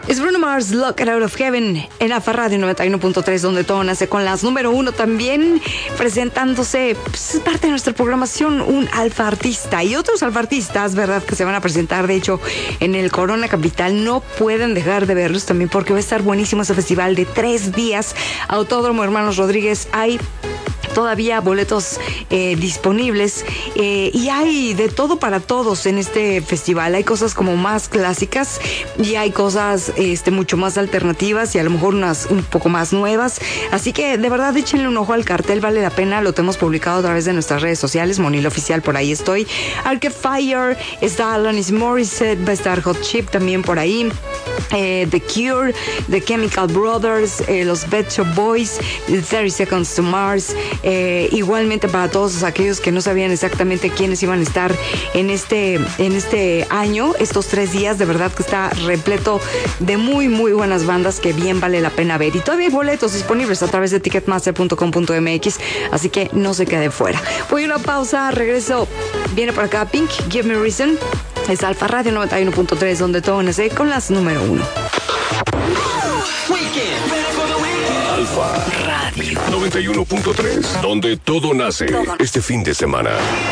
Es Bruno Mars, Look Out of Heaven, en Alfa Radio 91.3, donde todo nace, con las número 1 también, presentándose, pues, parte de nuestra programación, un alfa artista y otros alfa artistas, ¿verdad?, que se van a presentar, de hecho, en el Corona Capital. No pueden dejar de verlos también, porque va a estar buenísimo ese festival de 3 días. Autódromo Hermanos Rodríguez, hay todavía boletos disponibles, y hay de todo para todos en este festival. Hay cosas como más clásicas y hay cosas mucho más alternativas y a lo mejor unas un poco más nuevas. Así que de verdad échenle un ojo al cartel, vale la pena. Lo tenemos publicado a través de nuestras redes sociales, Monil Oficial, por ahí estoy. Arcade Fire, está Alanis Morissette, va a estar Hot Chip también por ahí. The Cure, The Chemical Brothers, los Pet Shop Boys, 30 Seconds to Mars. Igualmente para todos aquellos que no sabían exactamente quiénes iban a estar en este año, estos 3 días, de verdad que está repleto de muy muy buenas bandas que bien vale la pena ver. Y todavía hay boletos disponibles a través de ticketmaster.com.mx, así que no se quede fuera. Voy a una pausa, regreso. Viene por acá Pink, Give Me Reason. Es Alfa Radio 91.3, donde todo nace, con las número 1. Alfa Radio 91.3, donde todo nace. Este fin de semana.